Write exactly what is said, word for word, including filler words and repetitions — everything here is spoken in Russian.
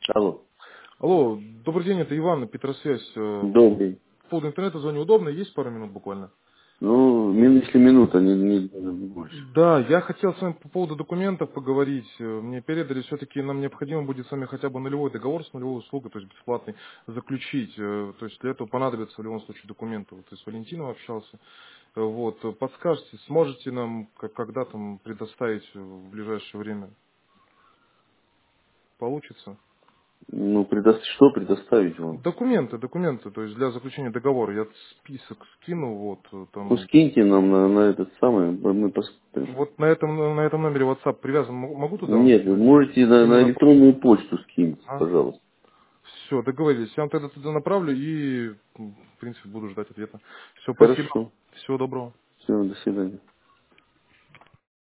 Алло. Алло, добрый день, это Иван, Петросвязь. Э, Добрый. По поводу интернета звоню. Удобно? Есть пару минут буквально? Ну, мин- если минута, не, не, не больше. Да, я хотел с вами по поводу документов поговорить. Э, Мне передали, все-таки нам необходимо будет с вами хотя бы нулевой договор с нулевой услугой, то есть бесплатный, заключить. Э, То есть для этого понадобятся в любом случае документы. Вот я с Валентином общался. Э, Вот, э, подскажите, сможете нам как- когда там предоставить э, в ближайшее время? Получится? Ну, предо- что предоставить вам? Документы, документы, то есть для заключения договора. Я список скину, вот, э, Ну, там. скиньте нам на, на этот самый, мы посмотрим. Вот на этом, на этом номере WhatsApp привязан. М- Могу туда вам Нет, вы скинуть? можете на, Или на на... электронную почту скиньте, А? пожалуйста. Все, договорились. Я вам тогда туда направлю и, м, в принципе, буду ждать ответа. Все, спасибо. Хорошо. Всего доброго. Все, до свидания.